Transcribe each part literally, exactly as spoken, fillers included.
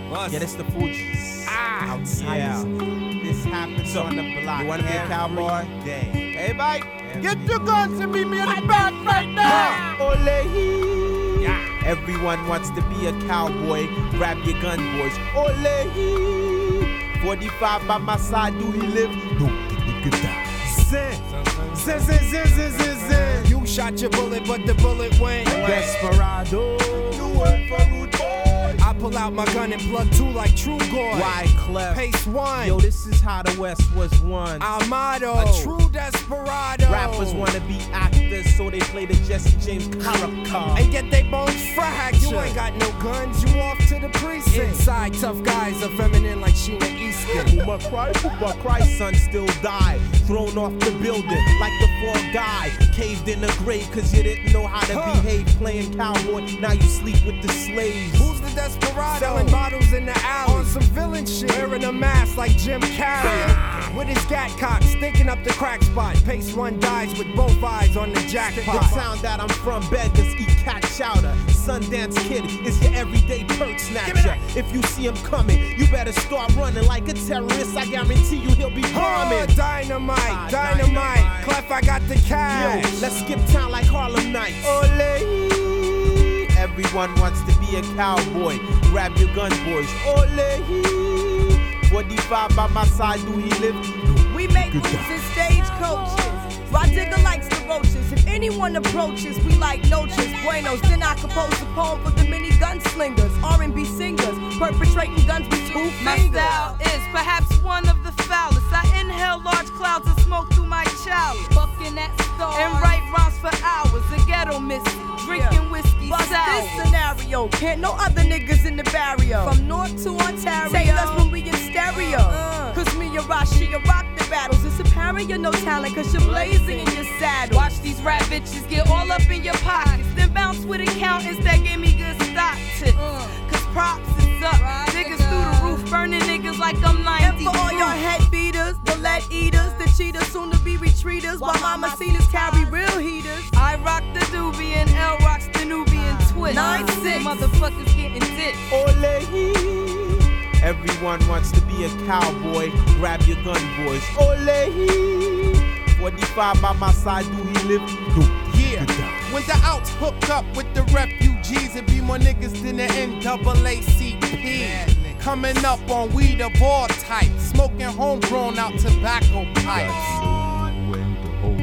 Yeah, this the Fugees. Ah, outside. yeah. This happens So, on the block. you wanna be a cowboy? Day. Hey, bye. Every Get your guns and meet me in the back right now. Ole. Yeah. Everyone wants to be a cowboy. Grab your gun, boys. Ole. forty-five by my side, do he live? No, nigga die. Zin. Zin, zin, zin, zin, zin, zin. You shot your bullet, but the bullet went. Desperado. You work for Rude Boy. I pull out my gun and plug two like True Goy. Why, Clef? Pace one. Yo, this is how the West was won. Our motto. A true desperado. Rappers wanna be actors, so they play the Jesse James character. And get they bones fractured. You ain't got no guns, you off to the precinct. Inside, tough guys are feminine like Sheena Easton. Who cry, who cry, son still died. Thrown off the building like the fall guy. Caved in the grave cause you didn't know how to Huh. behave. Playing cowboy, now you sleep with the slaves. Who's the desperado? Selling bottles in the alley. On some villain shit. Wearing a mask like Jim Carrey. With his gat cock, stinking up the crack spot. Pace one dies with both eyes on the The jackpot. town that I'm from beggars eat cat chowder. Sundance Kid is your everyday perk snatcher. If you see him coming, you better start running like a terrorist. I guarantee you he'll be Oh, bombing. dynamite, Ah, dynamite, dynamite. Clef, I got the cash. Yo, let's skip town like Harlem Nights. Ole. Everyone wants to be a cowboy. Grab your gun, boys. Ole. forty-five by my side, do he live? We make moves in stagecoaches. Roddigger likes the roaches. If anyone approaches, we like noches. Buenos, then I compose a poem for the mini gunslingers, R and B singers, perpetrating guns with two My fingers. style is perhaps one of the foulest. I inhale large clouds of smoke through my chalice. Bucking at stars and write rhymes for hours. A ghetto missy, drinking Yeah. whiskey Bust sour. this scenario, can't no other niggas in the barrio. From North to Ontario, say us when we in stereo. Uh. Cause me and Rashi rock the battles. It's apparent you're no talent, cause you're blazing in your saddle. Watch these rap bitches get all up in your pockets. Then bounce with accountants that give me good stock tips. Uh. Cause props is up. Right, Niggas nigga. through the roof, burning niggas like I'm And ninety. for all your head beaters, the lead eaters, the cheaters, soon to be retreaters, while mama cenas carry real heaters. I rock the doobie and L rocks the Nubian twist. Nine six. Motherfuckers getting dick. Ole. Everyone wants to be a cowboy. Grab your gun, boys. Ole. forty-five by my side, do he live? No. Yeah. When the outs hook up with the refugees, it be more niggas than the N double A C P. Coming up on weed of all types, smoking homegrown out tobacco pipes. When to hold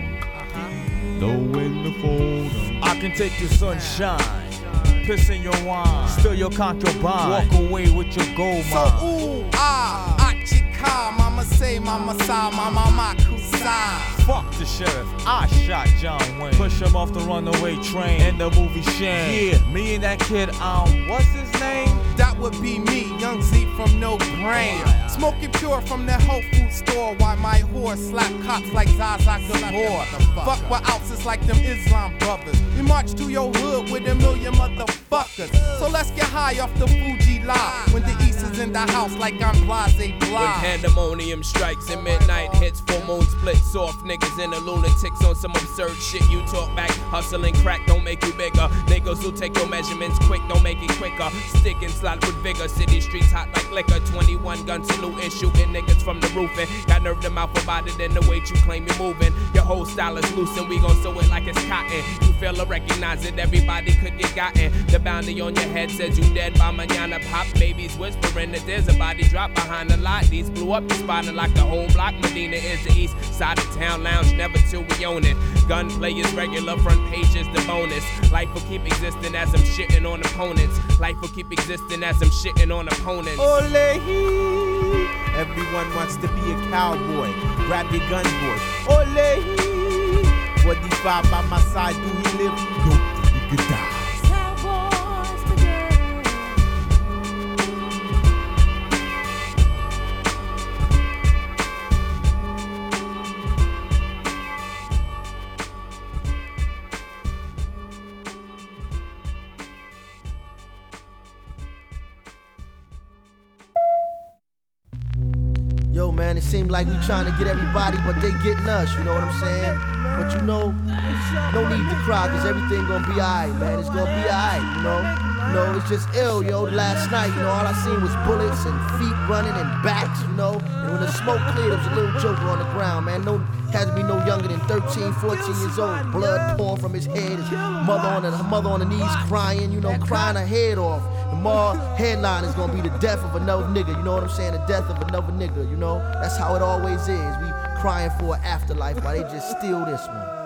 on, know when to fold on. I can take your sunshine, piss in your wine, steal your concubine, walk away with your gold So mine. ooh, ah, achika, mama say, mama sa, mama makusa. Fuck the sheriff, I shot John Wayne. Push him off the runaway train in the movie Shane. Yeah, me and that kid, um, what's his name? That would be me, Young Z from No Brain. Smoking pure from the health food store while my horse slap cops like Zaza Gabor. Fuck with ounces like them Islam brothers. We march to your hood with a million motherfuckers. So let's get high off the Fuji live. When the East is in the house like I'm Blase When Blah. pandemonium strikes and midnight hits, full moon splits off niggas and the lunatics on some absurd shit. You talk back, hustling crack don't make you bigger. Niggas who take your measurements quick don't make it quicker. Stick and slide with vigor, city streets hot like liquor. twenty-one gun saluting, shooting niggas from the roofing. Got nerve to mouth about it and the weight you claim you're moving. Your whole style is loose and we gon' sew it like it's cotton. You fail to recognize it, everybody could get gotten. The bounty on your head says you dead by mañana. Pop babies whispering that there's a body drop behind the lot. These blew up the spot and like the whole block. Medina is the east side of town lounge, never till we own it. Gunplay is regular, front page is the bonus. Life will keep existing as I'm shitting on opponents. Life will keep existing as I'm shitting on opponents. Ole. Everyone wants to be a cowboy. Grab your gun, boys. Ole. forty-five by my side, do he live? No, nigga die. Cowboys together. Yo, man, it seemed like we trying to get everybody, but they getting us, you know what I'm saying? But you know, no need to cry, cause everything gonna be alright, man. It's gonna be alright, you know? You know, it's just ill, yo. Last night, you know, all I seen was bullets and feet running and backs, you know. And when the smoke cleared, there was a little joker on the ground, man. No, had to be no younger than thirteen, fourteen years old. Blood pouring from his head. His mother on the her mother on the knees crying, you know, crying her head off. Tomorrow headline is gonna be the death of another nigga. You know what I'm saying? The death of another nigga. You know, that's how it always is. We crying for an afterlife while they just steal this one.